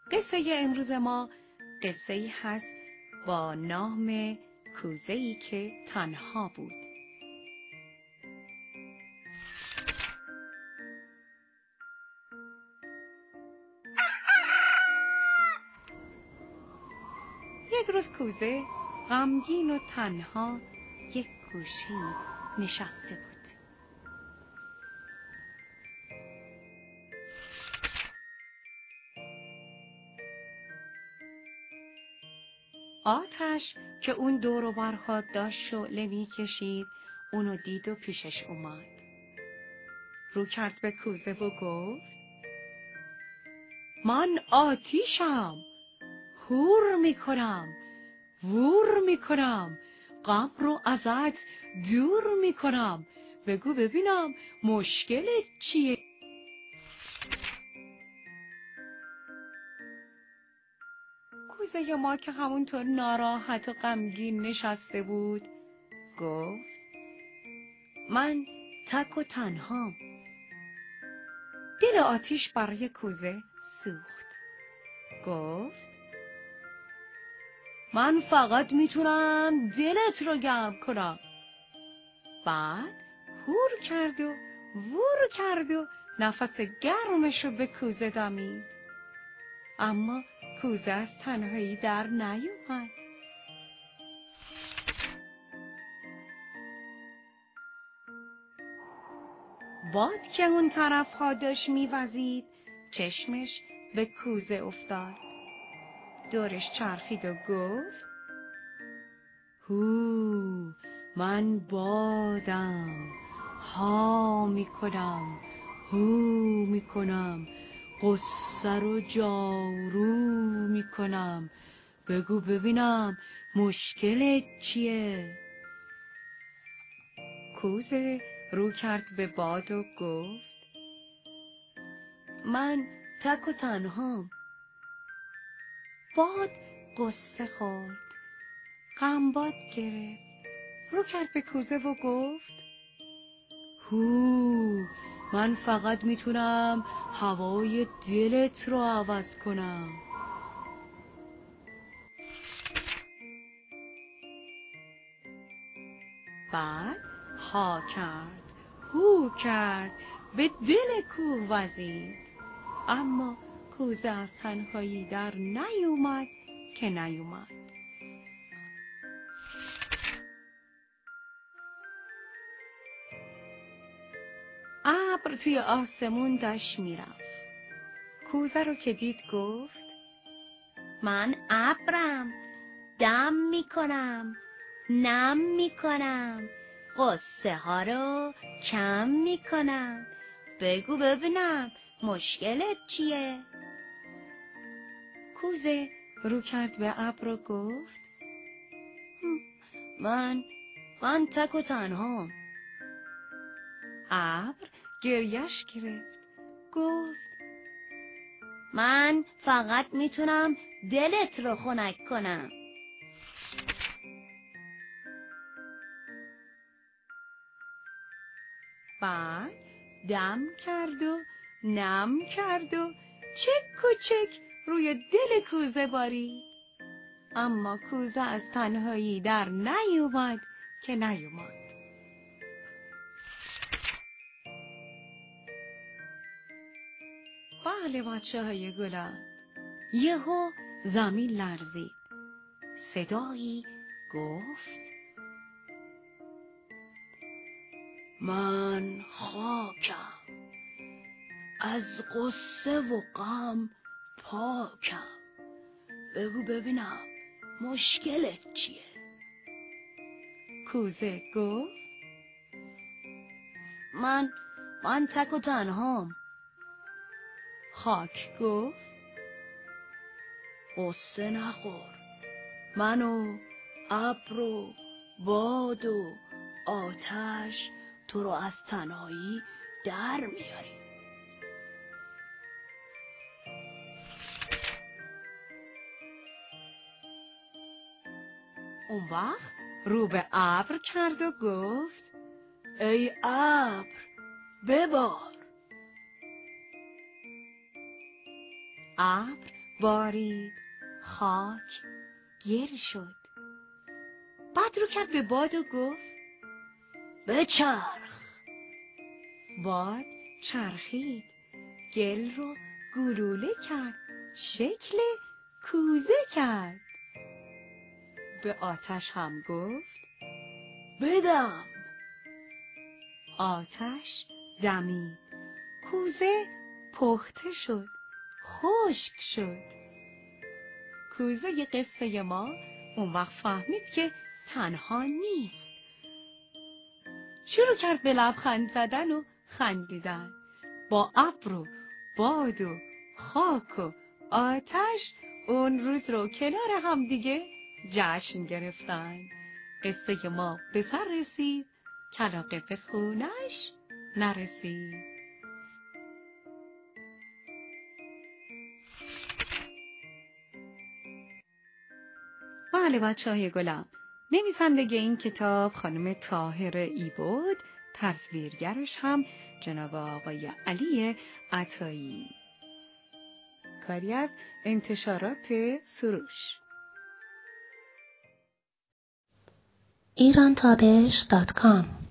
قصه امروز ما قصه‌ای هست با نام کوزه‌ای که تنها بود. یک روز کوزه غمگین و تنها یک گوشه‌ای نشسته بود. آتش که اون دور و برها داشت شعله می‌کشید اونو دید و پیشش اومد. رو کرد به کوزه و گفت: من آتیشم، هور میکنم، وور میکنم، غم رو ازت دور میکنم، بگو ببینم مشکلت چیه؟ کوزه ما که همونطور ناراحت و غمگین نشسته بود گفت: من تک و تنهام. دل آتیش برای کوزه سوخت. گفت: من فقط میتونم دلت رو گرم کنم. بعد هور کرد و وور کرد و نفس گرمشو به کوزه دمید. اما کوزه از تنهایی در نیومد. باد که اون طرف ها داشت میوزید چشمش به کوزه افتاد. دورش چرخید و گفت: هو، من بادم، ها میکنم، هو میکنم، قصه رو جارو میکنم، بگو ببینم مشکلت چیه؟ کوزه رو کرد به باد و گفت: من تک و تنهام. باد قصه خورد، غمباد گرفت، رو کرد به کوزه و گفت: هو، من فقط میتونم هوای دلت رو عوض کنم. بعد ها کرد، هو کرد، به دل کوه وزید. اما کوزه از تنهایی در نیومد که نیومد. ابر توی آسمون داشت میرفت. کوزه رو که دید گفت: من ابرم، دم میکنم، نم میکنم، قصه ها رو کم میکنم، بگو ببینم مشکلت چیه؟ کوزه رو کرد به ابر و گفت: من تک و تنهام. ابر گریش گرفت، گفت: من فقط میتونم دلت رو خنک کنم. بعد دم کرد و نم کرد و چک و چک روی دل کوزه بارید. اما کوزه از تنهایی در نیومد که نیومد. بله بچه‌های گلم، یهو زمین لرزید. صدایی گفت: من خاکم، از قصه و غم پاکم، بگو ببینم مشکلت چیه؟ کوزه گفت: من تک و تنهام. خاک گفت: قصه نخور، من و ابر و باد و آتش تو رو از تنهایی در میاریم. اون وقت رو به ابر کرد و گفت: ای ابر ببار. ابر بارید، خاک گل شد. بعد رو کرد به باد و گفت بچرخ. باد چرخید، گل رو گلوله کرد، شکل کوزه کرد. به آتش هم گفت بدم. آتش دمید، کوزه پخته شد، خشک شد. کوزه قصه ما اون وقت فهمید که تنها نیست. شروع کرد به لبخند زدن و خندیدن. با ابر و باد و خاک و آتش اون روز رو کنار هم دیگه جشن گرفتن. قصه ما به سر رسید، کلاغه به خونش نرسید. بله بچه‌های گلم، نویسنده این کتاب خانم طاهره ای بود، تصویرگرش هم جناب آقای علی عطایی. کاری از انتشارات سروش. irantabesh.com